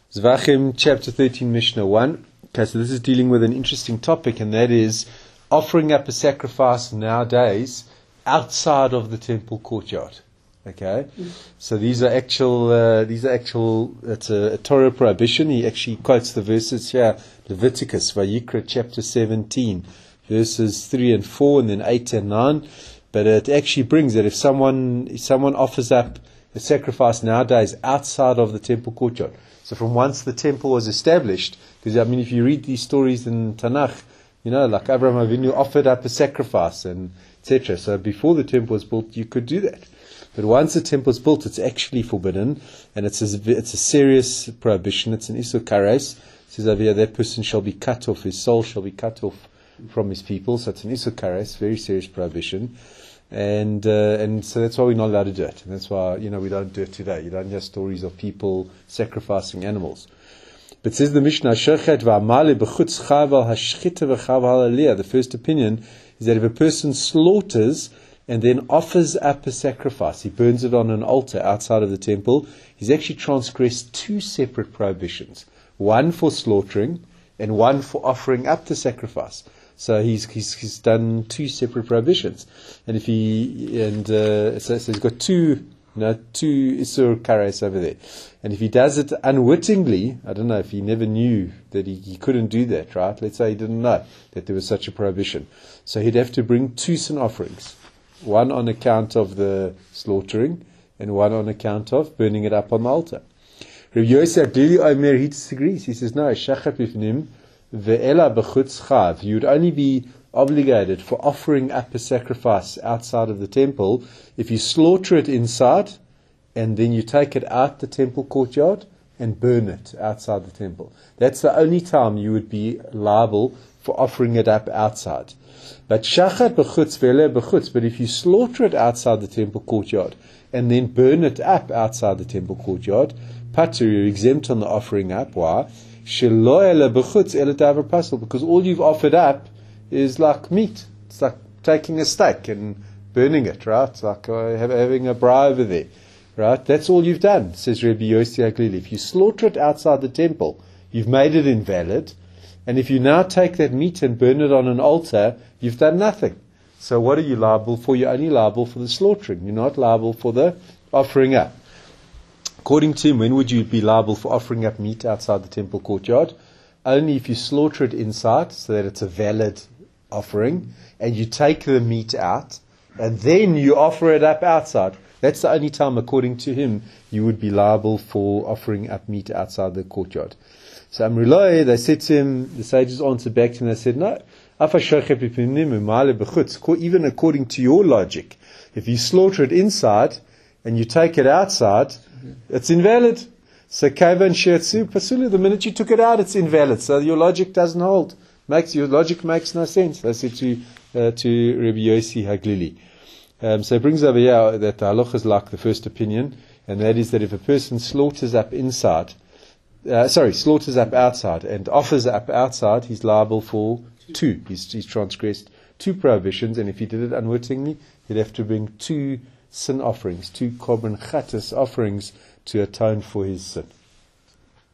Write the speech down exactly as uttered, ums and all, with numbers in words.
Zvachim, chapter thirteen, Mishnah one. Okay, so this is dealing with an interesting topic, and that is offering up a sacrifice nowadays outside of the temple courtyard. Okay, mm. so these are actual, uh, these are actual, it's a, a Torah prohibition. He actually quotes the verses here, Leviticus, Vayikra chapter seventeen, verses three and four, and then eight and nine. But it actually brings that if someone, if someone offers up a sacrifice nowadays outside of the temple courtyard, so from once the temple was established, because I mean, if you read these stories in Tanakh, you know, like Abraham Avinu offered up a sacrifice and et cetera. So before the temple was built, you could do that. But once the temple is built, it's actually forbidden, and it's a, it's a serious prohibition. It's an Isur Kares. It says over here, that person shall be cut off, his soul shall be cut off from his people. So it's an Isur Kares, very serious prohibition. And uh, and so that's why we're not allowed to do it. And that's why, you know, we don't do it today. You don't hear stories of people sacrificing animals. But says the Mishnah, the first opinion is that if a person slaughters and then offers up a sacrifice, he burns it on an altar outside of the temple, he's actually transgressed two separate prohibitions. One for slaughtering and one for offering up the sacrifice. So he's, he's he's done two separate prohibitions, and if he and uh, so, so he's got two, you know, two Isur Kares over there, and if he does it unwittingly, I don't know if he never knew that he, he couldn't do that, right? Let's say he didn't know that there was such a prohibition, so he'd have to bring two sin offerings, one on account of the slaughtering, and one on account of burning it up on the altar. Rabbi Yosef Omer, he disagrees. He says no, shachat bifnim. You would only be obligated for offering up a sacrifice outside of the temple if you slaughter it inside and then you take it out the temple courtyard and burn it outside the temple. That's the only time you would be liable for offering it up outside. But shachat b'chutz ve'eleh b'chutz, but if you slaughter it outside the temple courtyard and then burn it up outside the temple courtyard, patur, you're exempt on the offering up. Why? Because all you've offered up is like meat. It's like taking a steak and burning it, right? It's like uh, having a braai over there, right? That's all you've done, says Rabbi Yossi HaGlili. If you slaughter it outside the temple, you've made it invalid. And if you now take that meat and burn it on an altar, you've done nothing. So what are you liable for? You're only liable for the slaughtering. You're not liable for the offering up. According to him, when would you be liable for offering up meat outside the temple courtyard? Only if you slaughter it inside, so that it's a valid offering, and you take the meat out, and then you offer it up outside. That's the only time, according to him, you would be liable for offering up meat outside the courtyard. So Amrullah, they said to him, the sages answered back to him, they said, no, even according to your logic, if you slaughter it inside, and you take it outside, it's invalid. So kavan shetsu pasulu, the minute you took it out, it's invalid. So your logic doesn't hold. Makes your logic makes no sense. They said to uh, to Rabbi Yossi HaGlili. Um, so it brings over here that the halacha is like the first opinion, and that is that if a person slaughters up inside, uh, sorry, slaughters up outside and offers up outside, he's liable for two. He's, he's transgressed two prohibitions, and if he did it unwittingly, he'd have to bring two sin offerings, two korban chatas offerings to atone for his sin.